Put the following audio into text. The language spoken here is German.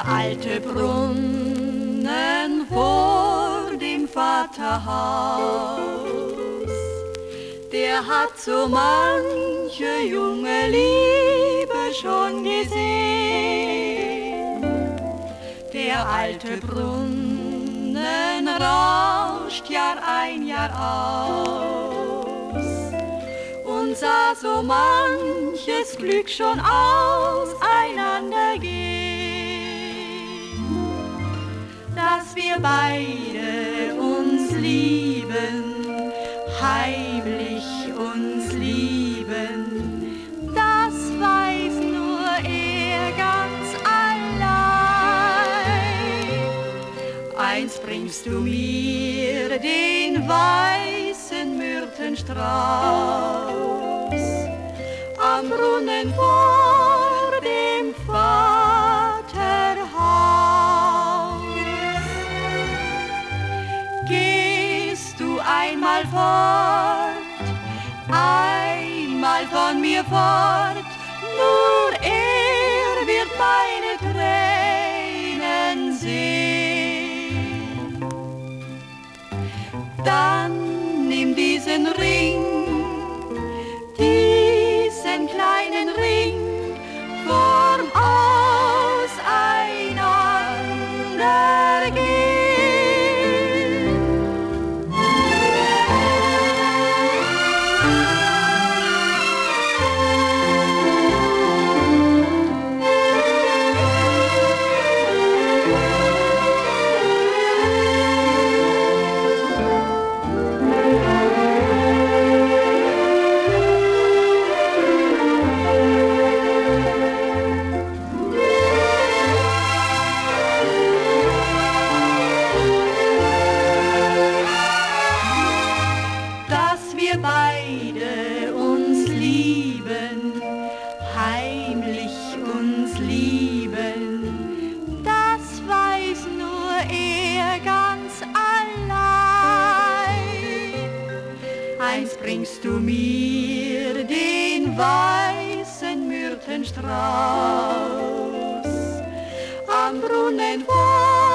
Der alte Brunnen vor dem Vaterhaus, der hat so manche junge Liebe schon gesehen. Der alte Brunnen rauscht Jahr ein, Jahr aus und sah so manches Glück schon auseinandergehen. Dass wir beide uns lieben, heimlich uns lieben, das weiß nur er ganz allein. Einst bringst du mir den weißen Myrtenstrauß am Brunnen vor dem Vaterhaus. Gehst du einmal fort, einmal von mir fort, nur er wird meine Tränen sehen. Dann nimm diesen Ring, diesen kleinen Ring, vorm Auseinandergehen. Wir beide uns lieben, heimlich uns lieben, das weiß nur er ganz allein. Einst bringst du mir den weißen Myrtenstrauß am Brunnen vor